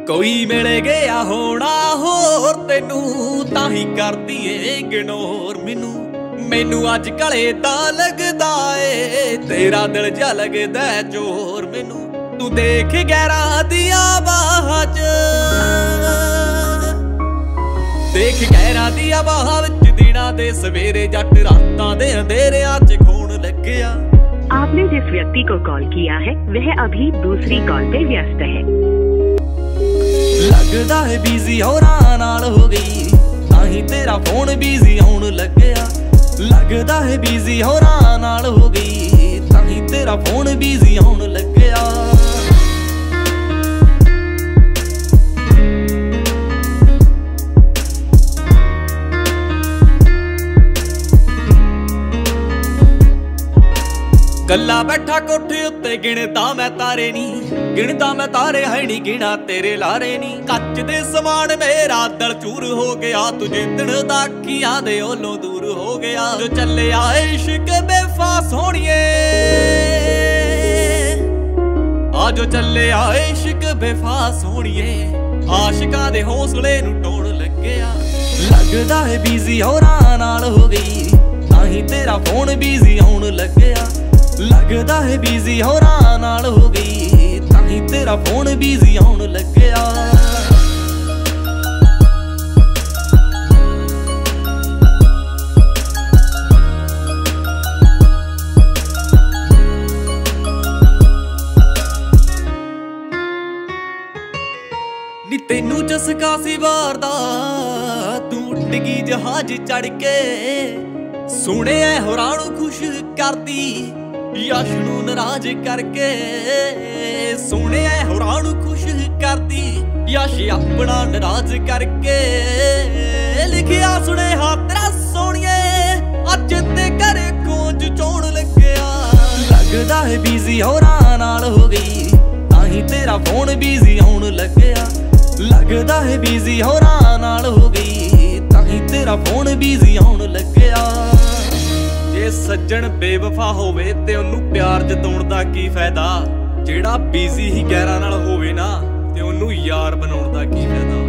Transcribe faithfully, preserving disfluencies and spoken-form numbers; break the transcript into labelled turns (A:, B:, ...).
A: कोई मिल गया होना होर तेनू ताही करदी ए इग्नोर मैनू मैनू अज कले दा लगदा ए तेरा दिल जा लगदा चोर मैनू तू देख गैरा दिया बाह च देख गैरा दिया बाह विच दिना दे सवेरे जट रातां दे अंधेरियां च खून लग्या।
B: आपने जिस व्यक्ति को कॉल किया है वह अभी दूसरी कॉल पे व्यस्त है।
A: लगदा है बिजी होरां नाल हो गई ताही तेरा फोन बिजी आउण लग्या। लगदा है बिजी होरां नाल हो गई ताही तेरा फोन बिजी आउण लग्या। कल्ला बैठा कोठे उत्ते गिणदा मैं तारे नी गिणदा मैं तारे है नी गिणा तेरे लारे नी कच दे समान मेरा दिल चूर हो गया तुझे दिन दा अखियां दे ओलों दूर हो गया। जो चले आए इश्क बेवफा सोहणिए आ जो चले आए इश्क बेवफा सोहणिए आशिकां दे हौसले नूं टोण लग्या। लगदा है बिजी होरां नाल हो गई ताही तेरा फोन बिजी आउण लग्या। लगदा है बिजी होरां नाल हो गई ताही तेरा फोन बिजी आउण लग्या। नी तेनू चसका सी बार दा तू उड़ गई जहाज चढ़ के सुने होरां नूं खुश करदी यश नूं नाराज करके सुने होरां नूं खुश करदी यश अपना नाराज करके। लिखिया सुने तेरा सोहणिए अज ते घरे खोज चौण लग्या। लगदा है बिजी होरां नाल हो गई ताही तेरा फोन बिजी आउण लग्या। लगदा है बिजी होरां नाल हो गई ताही तेरा फोन बिजी आउण लग्या। जे सज्जन बेवफा होवे ते ओनू प्यार जताउण दा की फायदा जेड़ा बिजी ही गैरां नाल होवे ना ते ओनू यार बनाउण दा की फायदा।